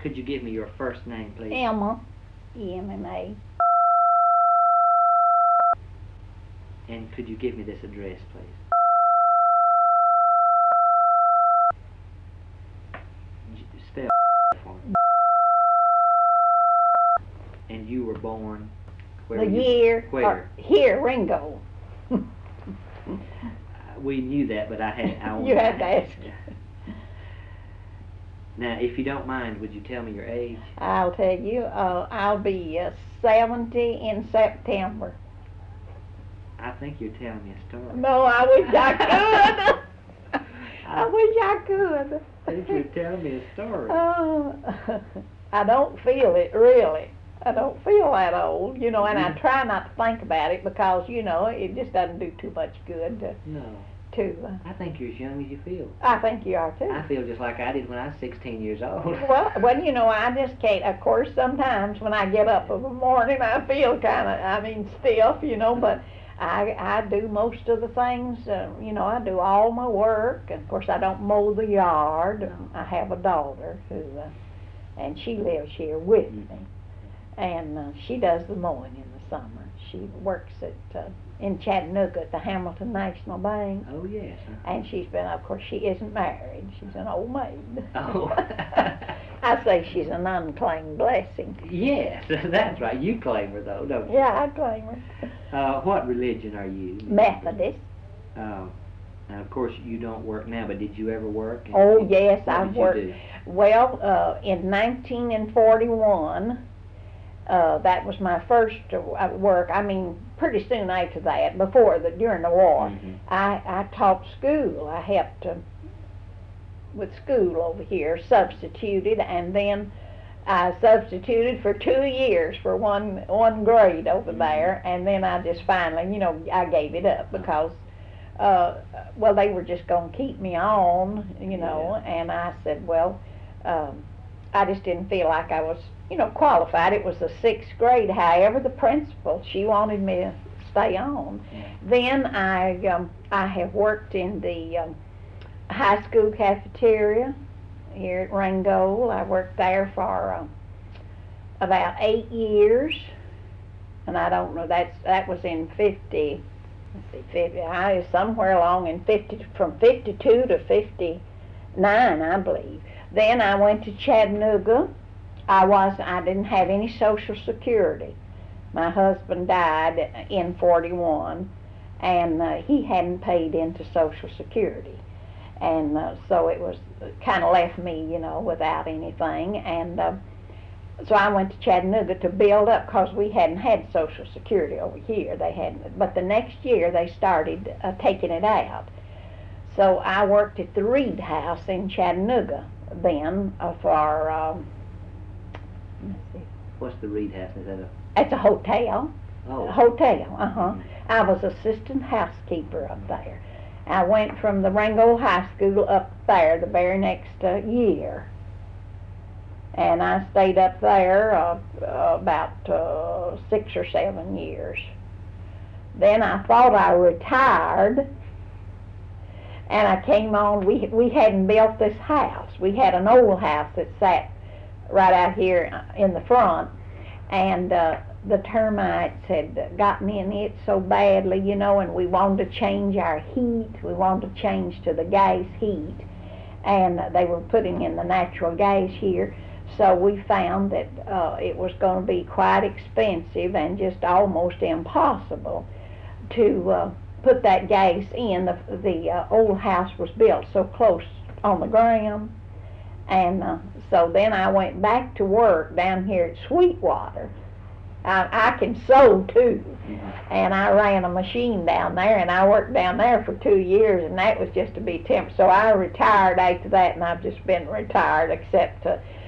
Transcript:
Could you give me your first name, please? Emma, E-M-M-A. And could you give me this address, please? Spell for me. And you were born where? The year. Where? Here, Ringo. We knew that, but I You had to ask. Yeah. Now, if you don't mind, would you tell me your age? I'll tell you, I'll be 70 in September. I think you're telling me a story. No, I wish I could. I wish I could. I think you're telling me a story. I don't feel it, really. I don't feel that old, you know, and I try not to think about it because, you know, it just doesn't do too much good to... No. I think you're as young as you feel. I think you are, too. I feel just like I did when I was 16 years old. Well, you know, I just can't. Of course, sometimes when I get up in the morning, I feel kind of, stiff, you know, but I do most of the things, you know, I do all my work. And of course, I don't mow the yard. No. I have a daughter who, and she lives here with me. And she does the mowing in the summer. She works in Chattanooga at the Hamilton National Bank. Oh, yes. And she's been, of course, she isn't married. She's an old maid. Oh. I say she's an unclaimed blessing. Yes, that's right. You claim her, though, don't you? Yeah, I claim her. What religion are you? Methodist. Now, of course, you don't work now, but did you ever work? Oh, yes, I've worked. worked. Well, in 1941, that was my first work. Pretty soon after that, during the war, I taught school. I helped with school over here, substituted, and then I substituted for 2 years for one grade over there, and then I just finally, you know, I gave it up because, well, they were just going to keep me on, you know, and I said, well, I just didn't feel like I was, you know, qualified. It was the 6th grade. However, the principal, she wanted me to stay on. Then I have worked in the high school cafeteria here at Ringgold. I worked there for about 8 years, and I don't know, that was in 50, I was somewhere along in from 52 to 59, I believe. Then I went to Chattanooga. I didn't have any Social Security. My husband died in 41, and he hadn't paid into Social Security. And so it was kind of left me, you know, without anything. And so I went to Chattanooga to build up because we hadn't had Social Security over here. They hadn't. But the next year they started taking it out. So I worked at the Reed House in Chattanooga then for, let's see. What's the Reed House? Is that It's a hotel. Oh. A hotel, I was assistant housekeeper up there. I went from the Ringgold High School up there the very next year. And I stayed up there about 6 or 7 years. Then I thought I retired, and I came on. We hadn't built this house. We had an old house that sat right out here in the front, and the termites had gotten in it so badly, you know, and we wanted to change our heat. We wanted to change to the gas heat, and they were putting in the natural gas here. So we found that it was going to be quite expensive and just almost impossible to put that gas in. The old house was built so close on the ground, and so then I went back to work down here at Sweetwater. I can sew too, and I ran a machine down there, and I worked down there for 2 years, and that was just to be temp. So I retired after that, and I've just been retired except